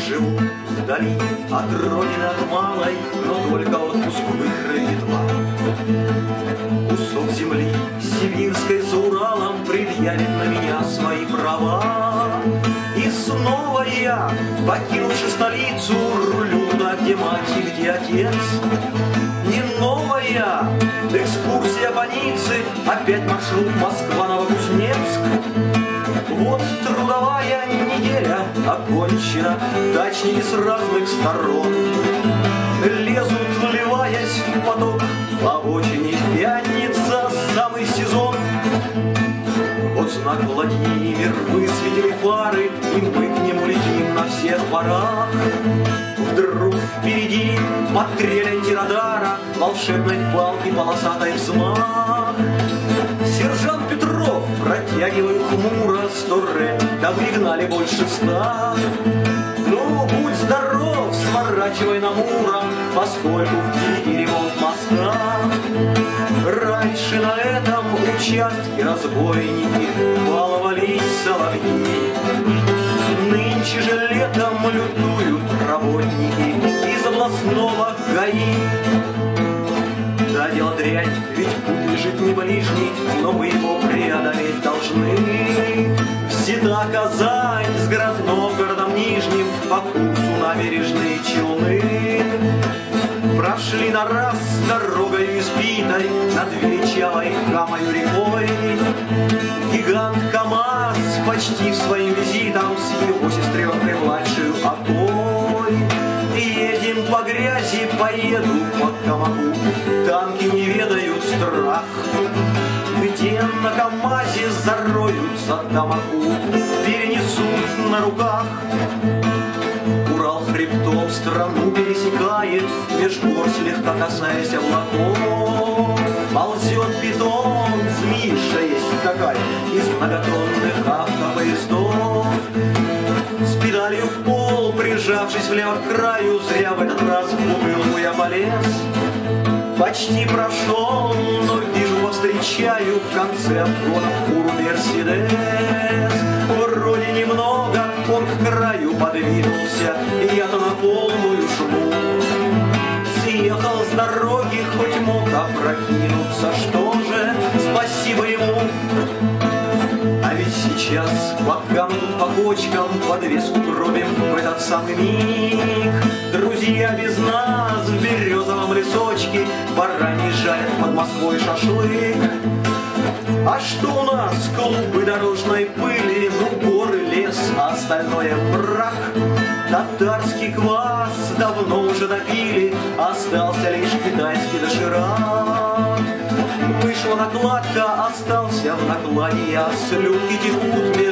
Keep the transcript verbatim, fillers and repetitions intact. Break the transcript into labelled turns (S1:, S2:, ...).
S1: живу вдали от родины, от малой, но только отпуск выкроет вам. Кусок земли сибирской за Уралом предъявит на меня свои права. И снова я, покинувши столицу, рулю туда, где мать и где отец. Не новая экскурсия по Ницце, опять маршрут Москва-Новокузнецк. Вот трудовая неделя окончена, дачники с разных сторон лезут, вливаясь в поток по обочине. Пятница, самый сезон. Вот знак Владимир, высветили фары, и мы к нему летим на всех парах. Вдруг впереди под трель антирадара волшебной палки полосатой взмах. Сержант Петров протягивает хмуро сто ре, да вы гнали больше ста. Ну, будь здоров, сворачивай на Муром, поскольку впереди ремонт моста. Раньше на этом участке разбойники баловались соловьи. Нынче же летом лютуют работники из областного ГАИ. Да, дело дрянь, ведь путь лежит не ближний, но мы его преодолеть должны. Взята Казань с городным городом Нижним, по курсу набережные Челны. Прошли на раз дорогой избитой над величавой Камою рекой. Гигант КамАЗ почти своим визитом с его сестренкой младшую Окой. Едем по грязи, поеду по Камаку, танки не ведают страх. Где на КамАЗе зароются Тамаку, перенесут на руках. Урал хребтом страну пересекает, меж гор слегка касаясь облаков. Ползет бетон, змеиша есть такая, из многотонных автопоездов. С педалью в пол, прижавшись влево к краю, зря в этот раз в бутылку я полез. Почти прошел, но вижу, повстречаю в конце обгона фуру Мерседес. Вроде немного он к краю подвинулся, и я-то на полную жму. Съехал с дороги, хоть мог опрокинуться, что же, спасибо ему. А ведь сейчас, пока мы тут по кочкам подвеску гробим в этот самый миг, друзья без нас в березовом лесочке барани жарят под Москвой шашлык. А что у нас? Клубы дорожной пыли, ну горы, лес, а остальное мрак. Татарский квас давно уже допили, остался лишь китайский доширак. Вышла накладка, остался в накладе я, слюнки текут